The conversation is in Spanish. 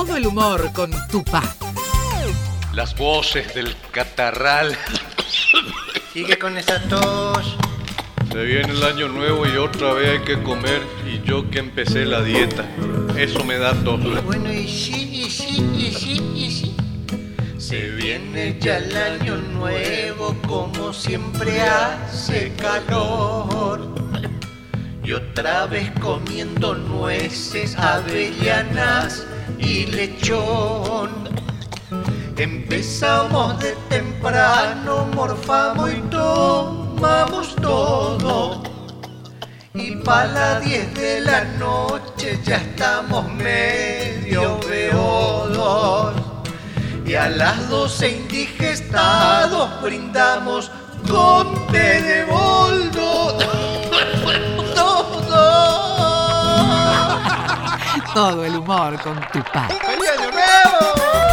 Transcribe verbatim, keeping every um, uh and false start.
Todo el humor con Tupá. Las voces del catarral. Sigue con esa tos. Se viene el año nuevo y otra vez hay que comer. Y yo que empecé la dieta, eso me da tos. Bueno, y sí, y sí, y sí, y sí. Se viene ya el año nuevo, como siempre hace calor. Y otra vez comiendo nueces, avellanas y lechón. Empezamos de temprano, morfamos y tomamos todo. Y para las diez de la noche ya estamos medio beodos. Y a las doce indigestados brindamos con té de boldo. Todo. Todo el humor con Tupá. ¡Feliz año nuevo!